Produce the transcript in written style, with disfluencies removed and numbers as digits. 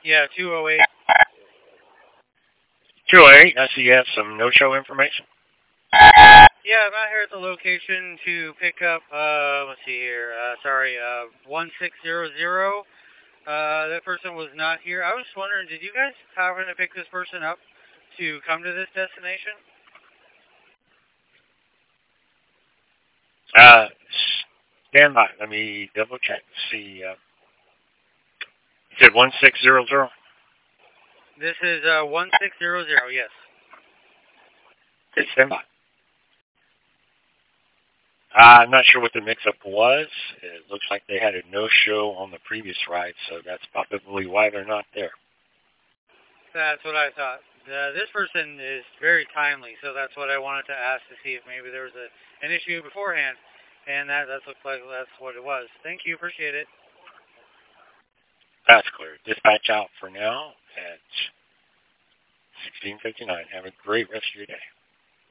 Yeah, 208. 208, I see you have some no-show information. Yeah, I'm out here at the location to pick up, let's see here, 1600. That person was not here. I was just wondering, did you guys happen to pick this person up to come to this destination? Stand by. Let me double check. See, you said 1600? This is 1600, yes. Okay, stand by. I'm not sure what the mix-up was. It looks like they had a no-show on the previous ride, so that's probably why they're not there. That's what I thought. This person is very timely, so that's what I wanted to ask to see if maybe there was an issue beforehand, and that looks like that's what it was. Thank you, appreciate it. That's clear. Dispatch out for now at 16:59. Have a great rest of your day.